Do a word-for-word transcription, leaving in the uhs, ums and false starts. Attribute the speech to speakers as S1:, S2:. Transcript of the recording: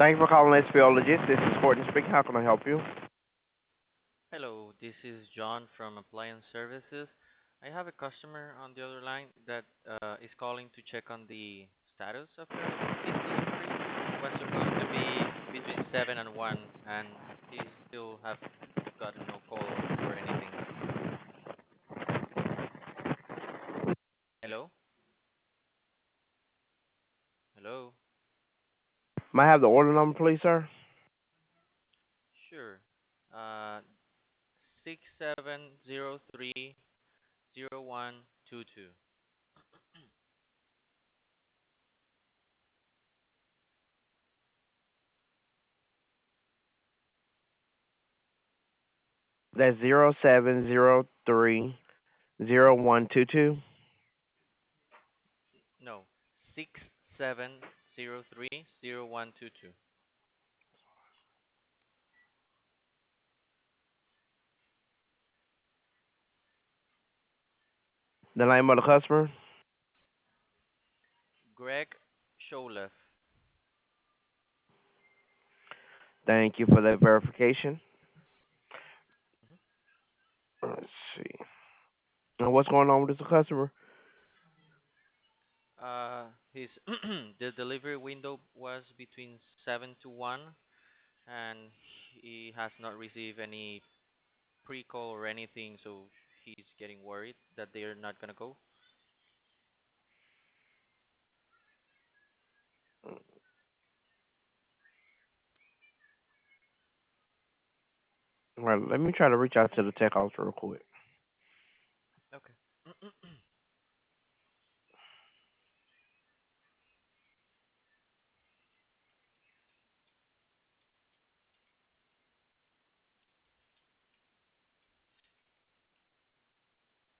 S1: Thank you for calling S P Ologist. This is Courtney speaking. How can I help you?
S2: Hello, this is John from Appliance Services. I have a customer on the other line that uh, is calling to check on the status of her his delivery. Was supposed to be between seven and one, and he still have gotten no call or anything. Hello, hello.
S1: May I have the order number, please, sir?
S2: Sure. Uh, six seven zero three zero one two two.
S1: That's zero seven zero three zero one two two.
S2: No, six seven zero three zero one two two.
S1: The name of the customer.
S2: Greg Showlef.
S1: Thank you for that verification. Let's see. Now, what's going on with this customer?
S2: Uh, his the delivery window was between seven to one, and he has not received any pre-call or anything, so he's getting worried that they're not gonna go.
S1: All right, let me try to reach out to the tech office real quick.
S2: Okay.